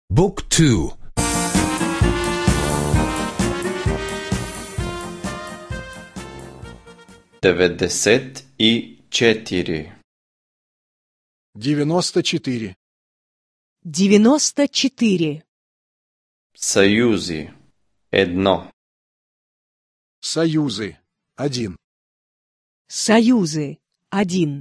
Book 2. 94. 94. 94. Съюзи. 1. Союзы. 1. Союзы. 1.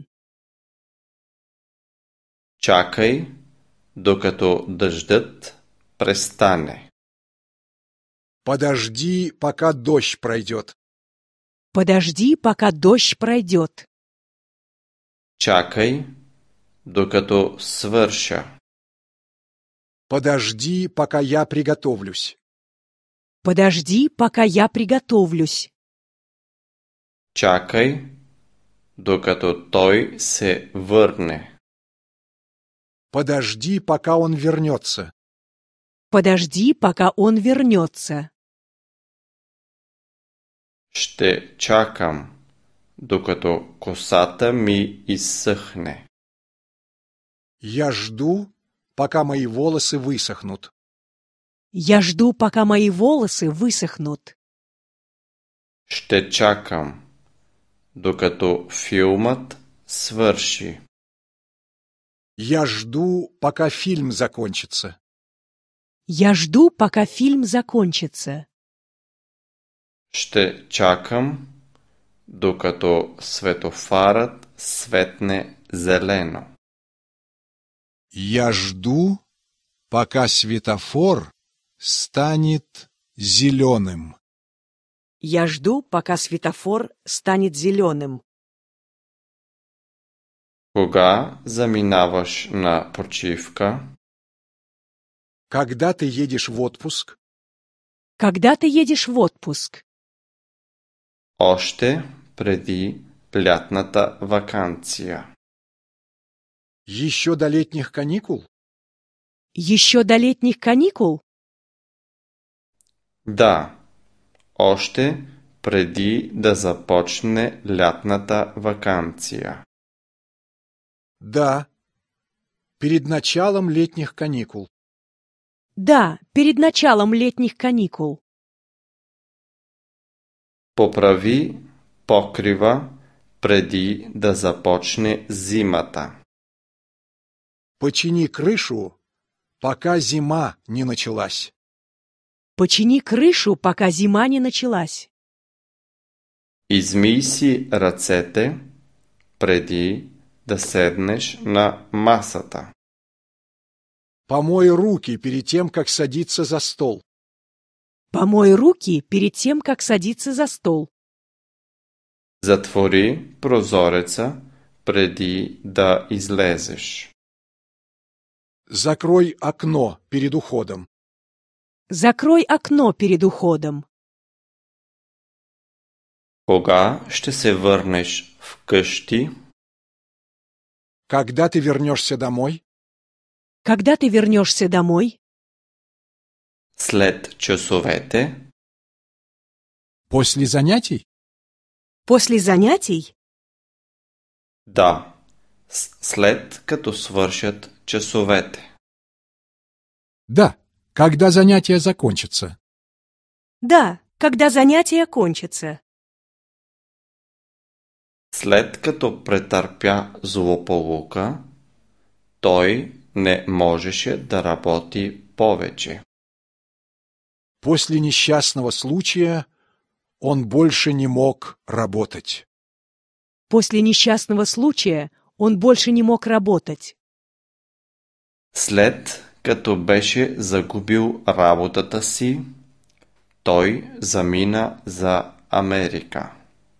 Чакай, докато дъждът престане. Подожди, пока дождь пройдет. Подожди, пока дождь пройдет. Чакай, докато свърша. Подожди, пока я приготовлюсь. Подожди, пока я приготовлюсь. Чакай, докато той се върне. Подожди, пока он вернется. Подожди, пока он вернется. Ще чакам, докато косата ми изсъхне. Я жду, пока мои волосы высохнут. Я жду, пока мои волосы высохнут. Ще чакам, докато филмът свърши. Я жду, пока фильм закончится. Я жду, пока фильм закончится. Ще чакам, докато светофарът светне зелено. Я жду, пока светофор станет зеленым. Я жду, пока светофор станет зеленым. Кога заминаваш на почивка? Когда ты едешь в отпуск? Когда ты едешь в отпуск? Още преди лятната ваканция. Еще до летних каникул? Еще до летних каникул? Да, още преди да започне лятната ваканция. Да, перед началом летних каникул. Да, перед началом летних каникул. Поправи покрива преди да започне зимата. Почини крышу, пока зима не началась. Почини крышу, пока зима не началась. Измий си ръцете преди да седнеш на масата. Помой руки перед тем, как садиться за стол. Помой руки перед тем, как садиться за стол. Затвори прозореца преди да излезеш. Закрой окно перед уходом. Закрой окно перед уходом. Кога ще се върнеш вкъщи? Когда ты вернешься домой? Когда ты вернешься домой? След часовете? После занятий? После занятий? Да, след като свършат часовете. Да, когда занятия закончатся. Да, когда занятия кончатся. След като претърпя злополука, той не можеше да работи повече. После несчастного случая он больше не мог работать. После несчастного случая он больше не мог работать. След като беше загубил работата си, той замина за Америка.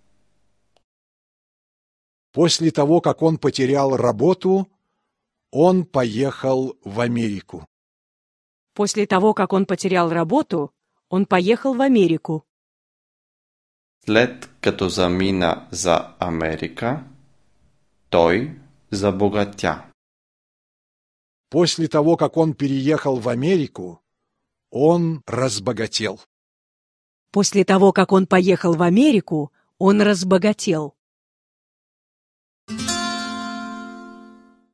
После того, как он потерял работу, он поехал в Америку. После того, как он потерял работу, он поехал в Америку. След като замина за Америка, той забогатя. После того, как он переехал в Америку, он разбогател. После того, как он поехал в Америку, он разбогател.